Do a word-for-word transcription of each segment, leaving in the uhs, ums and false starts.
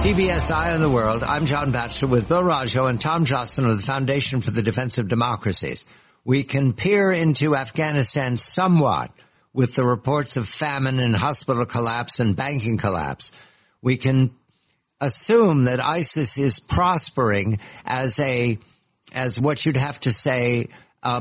C B S Eye on the World. I'm John Batchelor with Bill Rajo and Tom Jocelyn of the Foundation for the Defense of Democracies. We can peer into Afghanistan somewhat with the reports of famine and hospital collapse and banking collapse. We can assume that ISIS is prospering as a, as what you'd have to say, uh,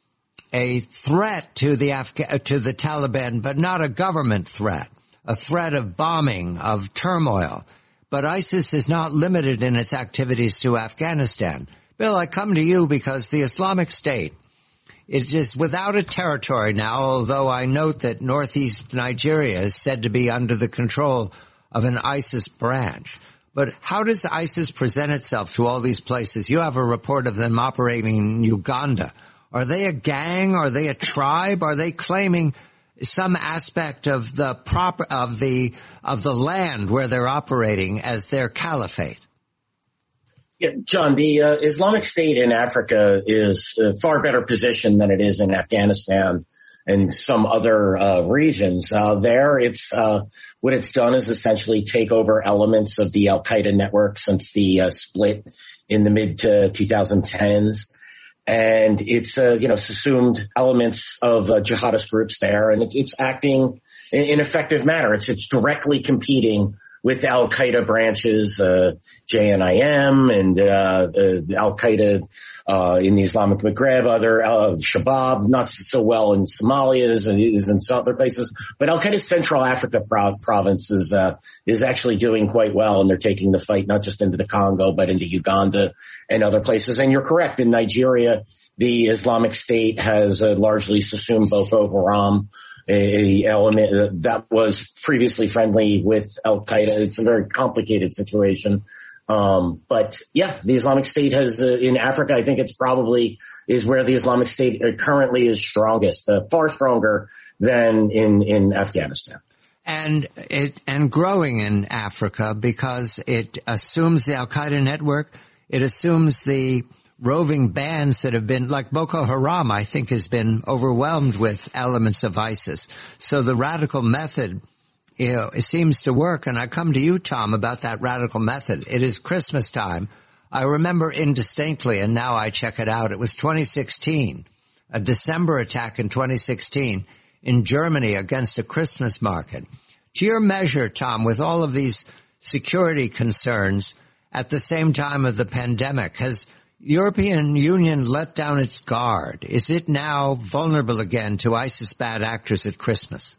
a threat to the Afga- to the Taliban, but not a government threat, a threat of bombing, of turmoil. But ISIS is not limited in its activities to Afghanistan. Bill, I come to you because the Islamic State, it is without a territory now, although I note that northeast Nigeria is said to be under the control of an ISIS branch. But how does ISIS present itself to all these places? You have a report of them operating in Uganda. Are they a gang? Are they a tribe? Are they claiming some aspect of the proper, of the, of the land where they're operating as their caliphate? Yeah, John, the uh, Islamic State in Africa is uh, far better positioned than it is in Afghanistan and some other uh, regions. Uh, there, it's uh, what it's done is essentially take over elements of the Al Qaeda network since the uh, split in the mid to twenty tens. And it's, uh, you know, assumed elements of uh, jihadist groups there, and it, it's acting in, in effective manner. It's, it's directly competing with Al Qaeda branches, uh, J N I M and, uh, uh Al Qaeda, uh, in the Islamic Maghreb, other, uh, Shabab, not so well in Somalia as it is in some other places. But Al Qaeda's Central Africa prov- province is, uh, is actually doing quite well, and they're taking the fight not just into the Congo, but into Uganda and other places. And you're correct, in Nigeria, the Islamic State has uh, largely assumed Boko Haram, a element that was previously friendly with Al Qaeda. It's a very complicated situation. Um, but yeah, the Islamic State has, uh, in Africa, I think it's probably is where the Islamic State currently is strongest, uh, far stronger than in, in Afghanistan. And it, and growing in Africa because it assumes the Al Qaeda network. It assumes the roving bands that have been, like Boko Haram, I think has been overwhelmed with elements of ISIS. So the radical method, you know, it seems to work. And I come to you, Tom, about that radical method. It is Christmas time. I remember indistinctly, and now I check it out. It was twenty sixteen, a December attack in twenty sixteen in Germany against a Christmas market. To your measure, Tom, with all of these security concerns at the same time of the pandemic, has European Union let down its guard? Is it now vulnerable again to ISIS bad actors at Christmas?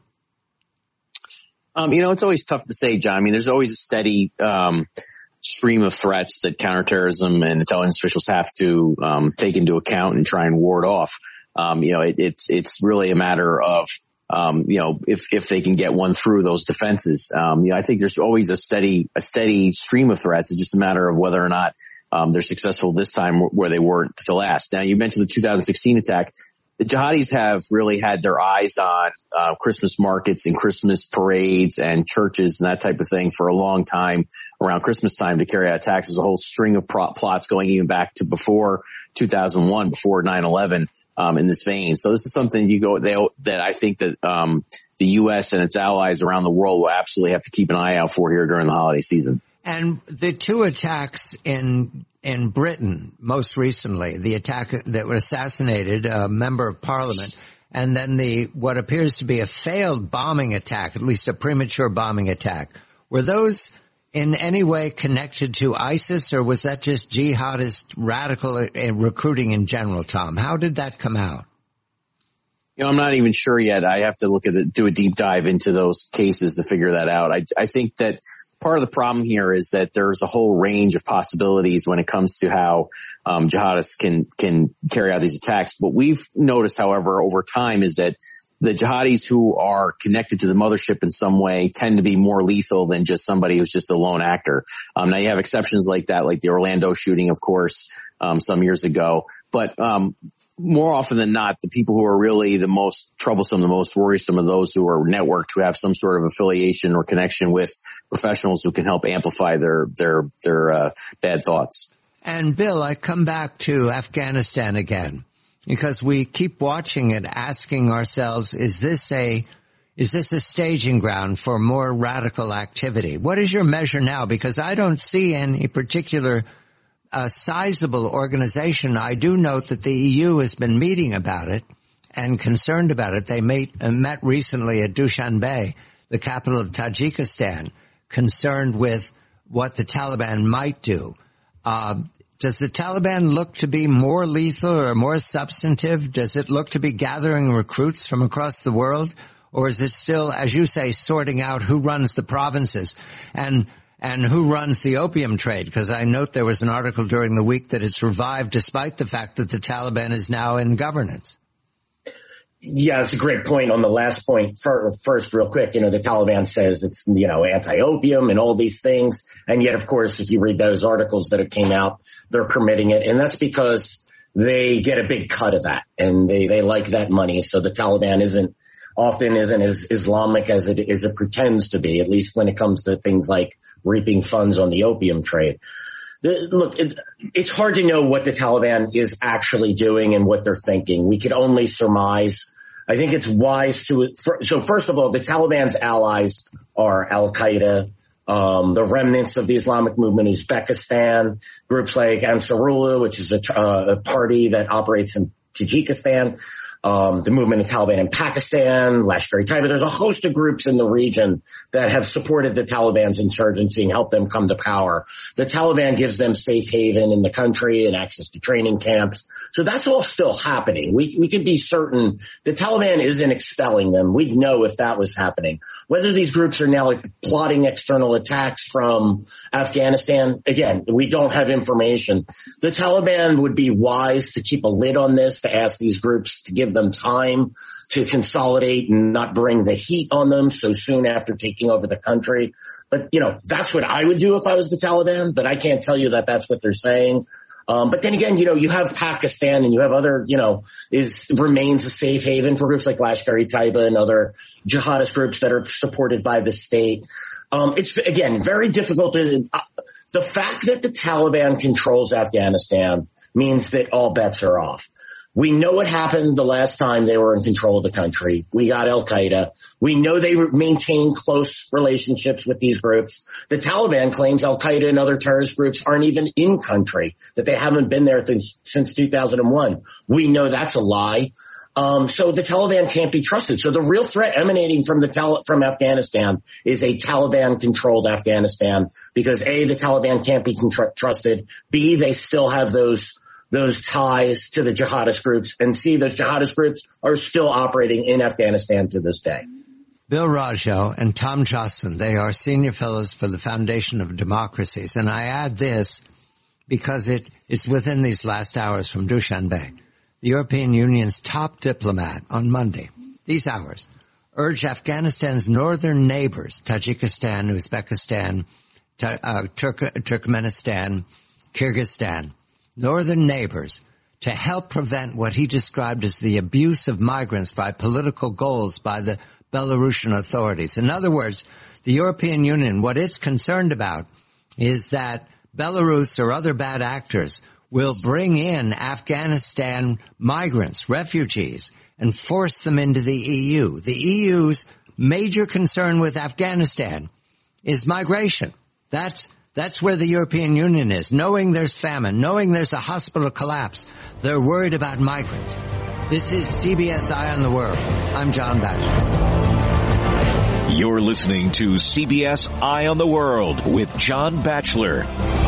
Um, you know, it's always tough to say, John. I mean, there's always a steady um, stream of threats that counterterrorism and intelligence officials have to um, take into account and try and ward off. Um, you know, it, it's it's really a matter of um, you know if if they can get one through those defenses. Um, you know, I think there's always a steady a steady stream of threats. It's just a matter of whether or not Um, they're successful this time where they weren't the last. Now, you mentioned the two thousand sixteen attack. The jihadis have really had their eyes on uh, Christmas markets and Christmas parades and churches and that type of thing for a long time around Christmas time to carry out attacks. There's a whole string of pro- plots going even back to before two thousand one, before nine eleven, um, in this vein. So this is something you go, they, that I think that um, the U S and its allies around the world will absolutely have to keep an eye out for here during the holiday season. And the two attacks in in Britain, most recently, the attack that assassinated a member of parliament, and then the what appears to be a failed bombing attack, at least a premature bombing attack, were those in any way connected to ISIS, or was that just jihadist radical recruiting in general, Tom? How did that come out? You know, I'm not even sure yet. I have to look at it, do a deep dive into those cases to figure that out. I, I think that part of the problem here is that there's a whole range of possibilities when it comes to how um, jihadists can can carry out these attacks. What we've noticed, however, over time is that the jihadis who are connected to the mothership in some way tend to be more lethal than just somebody who's just a lone actor. Um, now, you have exceptions like that, like the Orlando shooting, of course, um, some years ago. But um more often than not, the people who are really the most troublesome, the most worrisome are those who are networked, who have some sort of affiliation or connection with professionals who can help amplify their their their uh, bad thoughts. And Bill, I come back to Afghanistan again because we keep watching it, asking ourselves, is this a is this a staging ground for more radical activity? What is your measure now? Because I don't see any particular uh, sizable organization. I do note that the E U has been meeting about it and concerned about it. They met, uh, met recently at Dushanbe, the capital of Tajikistan, concerned with what the Taliban might do. Uh, does the Taliban look to be more lethal or more substantive? Does it look to be gathering recruits from across the world? Or is it still, as you say, sorting out who runs the provinces and and who runs the opium trade? Because I note there was an article during the week that it's revived despite the fact that the Taliban is now in governance. Yeah, that's a great point on the last point. First, real quick, you know, the Taliban says it's, you know, anti-opium and all these things. And yet, of course, if you read those articles that have came out, they're permitting it. And that's because they get a big cut of that and they, they like that money. So the Taliban isn't often isn't as Islamic as it, as it pretends to be, at least when it comes to things like reaping funds on the opium trade. The, look, it, it's hard to know what the Taliban is actually doing and what they're thinking. We could only surmise. I think it's wise to, for, so first of all, the Taliban's allies are Al-Qaeda, um, the remnants of the Islamic movement, Uzbekistan, groups like Ansarullah, which is a, uh, a party that operates in Tajikistan, um, the movement of Taliban in Pakistan, Lashkar-e-Taiba. There's a host of groups in the region that have supported the Taliban's insurgency and helped them come to power. The Taliban gives them safe haven in the country and access to training camps. So that's all still happening. We, we can be certain the Taliban isn't expelling them. We'd know if that was happening. Whether these groups are now like plotting external attacks from Afghanistan, again, we don't have information. The Taliban would be wise to keep a lid on this, to ask these groups to give them time to consolidate and not bring the heat on them so soon after taking over the country. But, you know, that's what I would do if I was the Taliban, but I can't tell you that that's what they're saying. Um, but then again, you know, you have Pakistan and you have other, you know, is remains a safe haven for groups like Lashkar-e-Taiba and other jihadist groups that are supported by the state. Um, it's, again, very difficult to, uh, the fact that the Taliban controls Afghanistan means that all bets are off. We know what happened the last time they were in control of the country. We got Al-Qaeda. We know they maintain close relationships with these groups. The Taliban claims Al-Qaeda and other terrorist groups aren't even in country, that they haven't been there since, since two thousand one. We know that's a lie. Um, so the Taliban can't be trusted. So the real threat emanating from the Tal- from Afghanistan is a Taliban-controlled Afghanistan because A, the Taliban can't be contr- trusted. B, they still have those those ties to the jihadist groups, and C, those jihadist groups are still operating in Afghanistan to this day. Bill Rajo and Tom Joscelyn, they are senior fellows for the Foundation of Democracies. And I add this because it is within these last hours from Dushanbe. The European Union's top diplomat on Monday, these hours, urged Afghanistan's northern neighbors, Tajikistan, Uzbekistan, uh, Turk- Turkmenistan, Kyrgyzstan, northern neighbors, to help prevent what he described as the abuse of migrants by political goals by the Belarusian authorities. In other words, the European Union, what it's concerned about is that Belarus or other bad actors will bring in Afghanistan migrants, refugees, and force them into the E U. The E U's major concern with Afghanistan is migration. That's That's where the European Union is. Knowing there's famine, knowing there's a hospital collapse, they're worried about migrants. This is C B S Eye on the World. I'm John Batchelor. You're listening to C B S Eye on the World with John Batchelor.